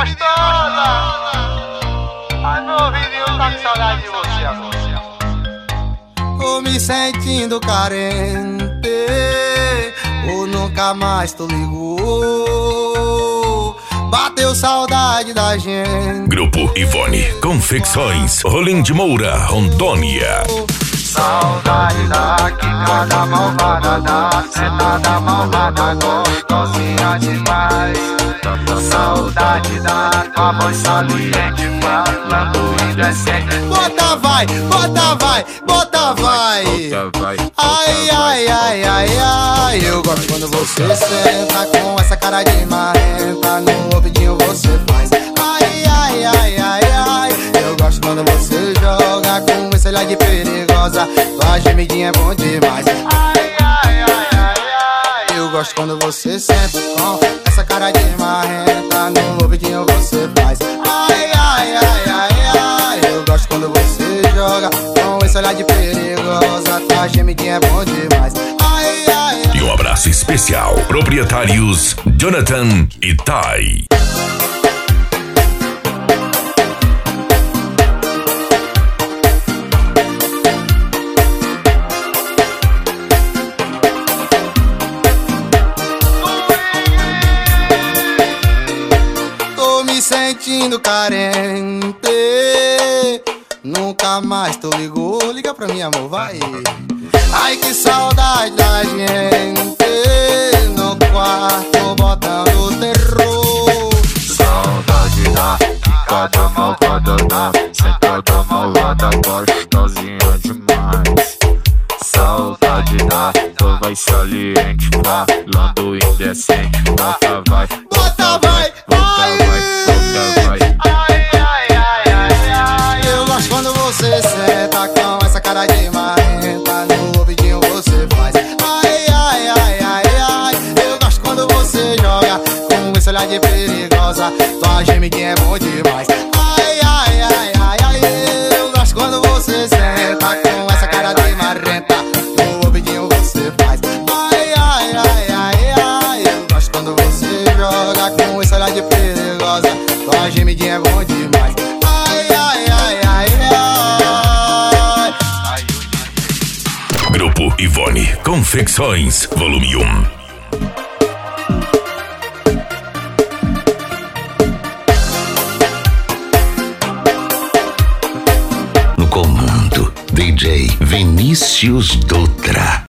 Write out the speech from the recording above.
gostosa. Ai, meu ouvidinho tá com saudade de você, amor. Tô me sentindo carente, ou nunca mais tu ligou. Bateu saudade da gente. Grupo Ivone Confecções, Rolim de Moura, Rondônia. Saudade da quicada malvada, da sentada malvada, gostosinha demais. Saudade da tua voz saliente, falando indecente. Bota vai, bota vai, bota vai. Ai, ai, ai, ai, ai. Eu gosto quando você senta com essa cara de marrenta. No ouvidinho você faz. Ai, ai, ai, ai, ai. Eu gosto quando você joga com esse olhar de perigosa. Tua gemidinha é bom demais. Ai, ai, ai, ai, ai. Eu gosto quando você senta com essa cara de marrenta. No ouvidinho você faz. Ai, ai, ai, ai, ai. Eu gosto quando você joga com esse olhar de perigosa. Tua gemidinha é bom demais. Ai, ai, ai. E um abraço especial, proprietários Jonathan e Tai. Tô me sentindo carente, nunca mais tu ligou. Liga pra mim, amor, vai. Ai, que saudade da gente no quarto botando terror. Saudade da quicada malvada, da sentada malvada, gostosinha demais. Saudade da tua voz saliente, falando indecente. Bota vai, Bota vai, vai. bota vai. Ai, ai, ai, ai, ai. Eu gosto quando você senta com essa cara de marrenta. No ouvidinho você faz. Ai, ai, ai, ai, ai. Eu gosto quando você joga com esse olhar de perigosa. Tua gemidinha é bom demais. Ai, ai, ai, ai, ai. Eu gosto quando você senta com essa cara de marrenta. No ouvidinho você faz. Ai, ai, ai, ai, ai. Eu gosto quando você joga com esse olhar de perigosa. Tua gemidinha é bom demais. Ai, ai, ai, ai, ai. Grupo Ivone Confecções, volume 1. No comando, DJ Vinícius Dutra.